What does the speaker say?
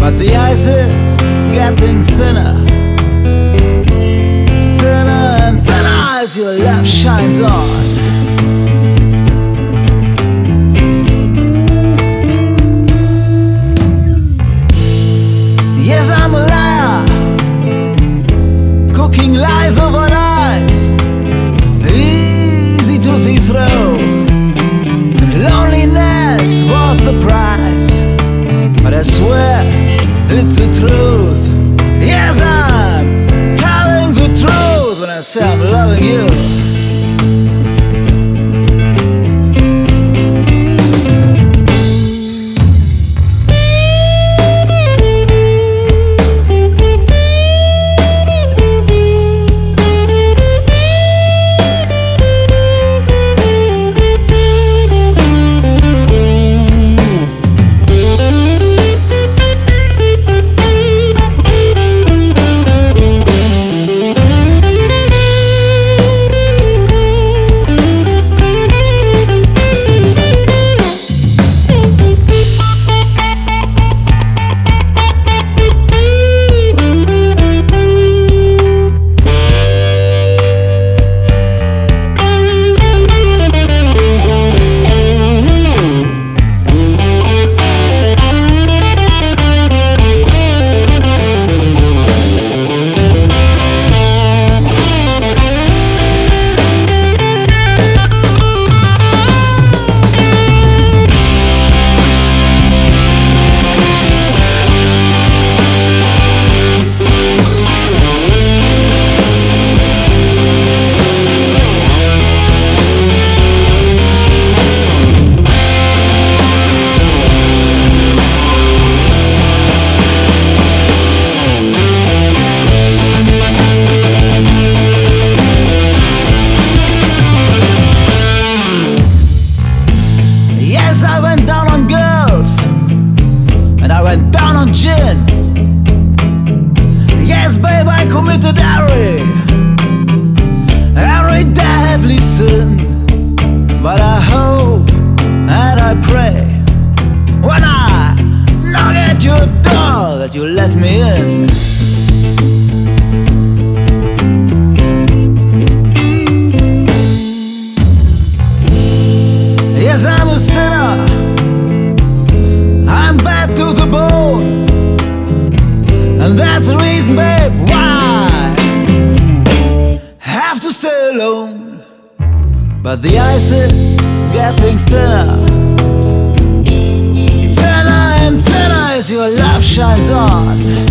but the ice is getting thinner, thinner and thinner as your love shines on. Yes, I'm a liar, cooking lies over lies, easy to see through. Loneliness worth the price, but I swear it's the truth. Yes, I'm telling the truth when I say I'm loving you. I went down on girls, and I went down on gin. Yes, babe, I committed every deadly sin. But I hope and I pray, when I knock at your door, that you let me in. Yes, I'm a sinner, I'm bad to the bone, and that's the reason, babe, why I have to stay alone. But the ice is getting thinner, thinner and thinner as your love shines on.